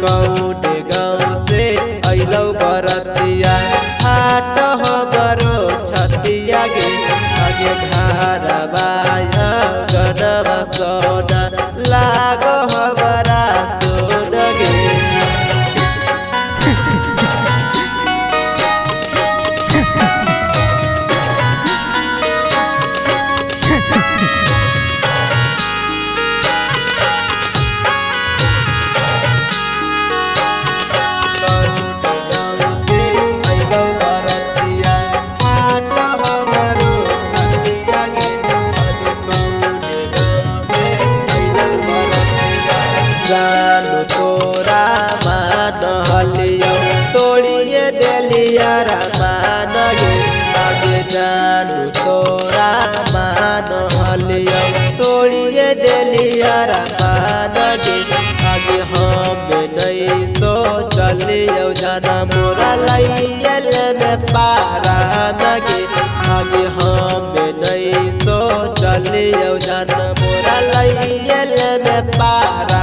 कौन गाँव से अइलौ बरतिया हाट हमरो छतिया गे आगे घरवाया गनवा सोना लागो हमारा सोन गे। जानू तोरा मान हलियो तोड़िए देलिया रामान गे आगे जानू तोरा मान हलियो तोड़िए देलिया रामान गे आगे हम नहीं सो चलियो जाना मोरा लैयल में पारा गे आगे हम नहीं सो चलियो जाना मोरा लैयल में पारा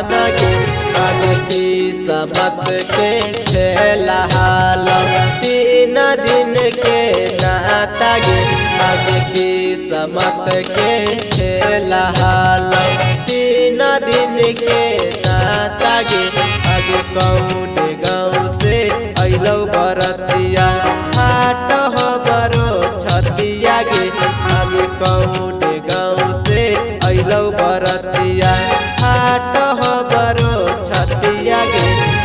समत के खेला हाल 3 दिन के नाता गे आगे की समत के खेला हाल 3 दिन के नाता गे आगे कौन गाँव से अइलौ बरतिया हाट हमरो छतिया गे आगे कौन गाँव से अइलौ बरतिया हाट हमरो छतिया गे।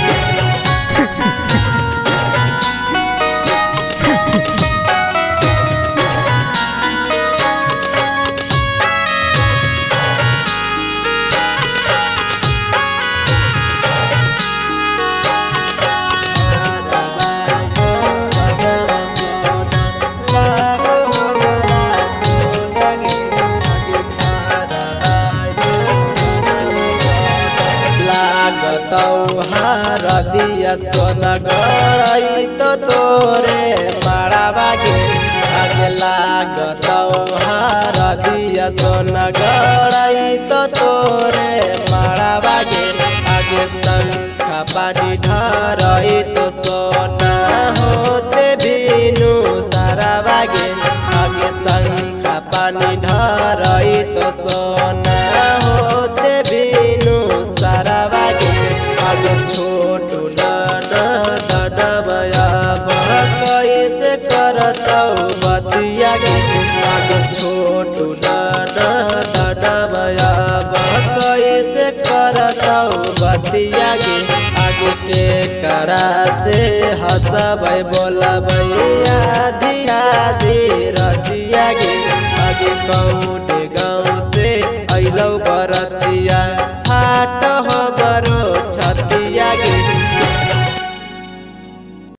तौहार दिया सोना गड़ई तो तोरे मारा बागे आगे लाग तौहार दिया सोना गड़ई तो तोरे मारा बागे आगे शंखा पानी ढरई तो सोना होते बीनू सारा बागे आगे शंखा पानी ढरई तो सोना होते बीनू सारा बागे आगे छोटू नाना दडबया कैसे करतौ बतिया गे आगे छोटू नाना दडबया कैसे करतौ बतिया गे आगे के करा से हंसबै बोलबै आधी आधी रतिया गे आगे कौन गाँव से अइलौ बरतिया हाट